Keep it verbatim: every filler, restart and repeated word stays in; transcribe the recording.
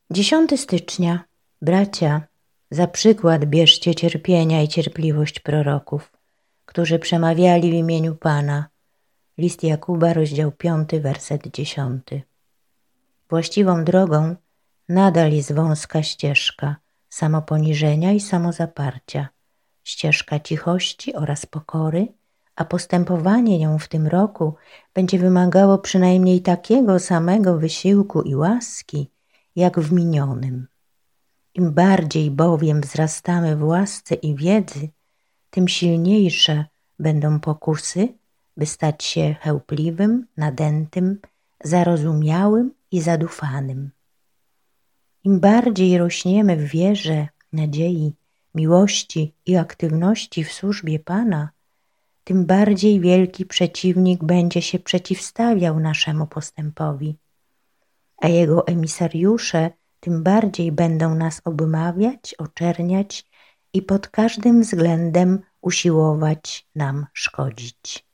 dziesiątego stycznia. Bracia, za przykład bierzcie cierpienia i cierpliwość proroków, którzy przemawiali w imieniu Pana. List Jakuba, rozdział piąty, werset dziesiąty. Właściwą drogą nadal jest wąska ścieżka samoponiżenia i samozaparcia, ścieżka cichości oraz pokory, a postępowanie nią w tym roku będzie wymagało przynajmniej takiego samego wysiłku i łaski, jak w minionym. Im bardziej bowiem wzrastamy w łasce i wiedzy, tym silniejsze będą pokusy, by stać się chełpliwym, nadętym, zarozumiałym i zadufanym. Im bardziej rośniemy w wierze, nadziei, miłości i aktywności w służbie Pana, tym bardziej wielki przeciwnik będzie się przeciwstawiał naszemu postępowi, a jego emisariusze tym bardziej będą nas obmawiać, oczerniać i pod każdym względem usiłować nam szkodzić.